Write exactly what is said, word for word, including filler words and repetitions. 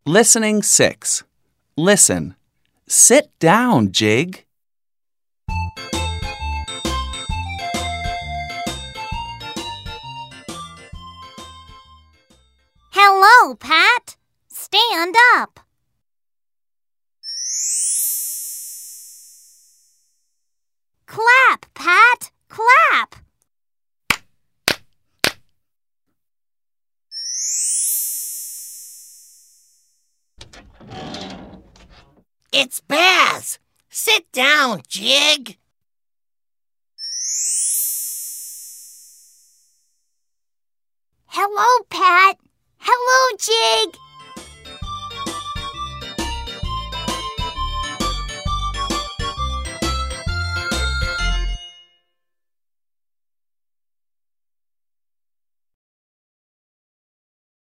Listening six. Listen. Sit down, Jig. Hello, Pat. Stand up. Clap, Pat. Clap. It's Baz. Sit down, Jig. Hello, Pat. Hello, Jig.